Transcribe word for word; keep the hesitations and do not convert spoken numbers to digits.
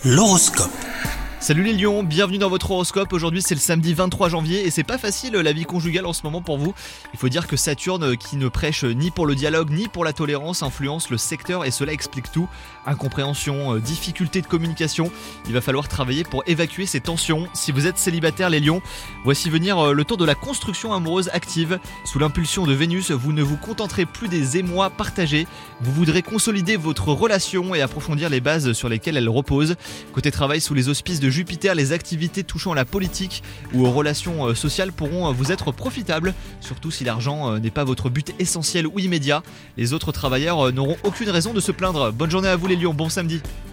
L'horoscope. Salut les lions, bienvenue dans votre horoscope. Aujourd'hui c'est le samedi vingt-trois janvier et c'est pas facile la vie conjugale en ce moment pour vous. Il faut dire que Saturne, qui ne prêche ni pour le dialogue ni pour la tolérance, influence le secteur et cela explique tout. Incompréhension, difficulté de communication, il va falloir travailler pour évacuer ces tensions. Si vous êtes célibataire les lions, voici venir le temps de la construction amoureuse active. Sous l'impulsion de Vénus, vous ne vous contenterez plus des émois partagés. Vous voudrez consolider votre relation et approfondir les bases sur lesquelles elle repose. Côté travail, sous les auspices de Jupiter, les activités touchant à la politique ou aux relations sociales pourront vous être profitables, surtout si l'argent n'est pas votre but essentiel ou immédiat. Les autres travailleurs n'auront aucune raison de se plaindre. Bonne journée à vous les lions, bon samedi.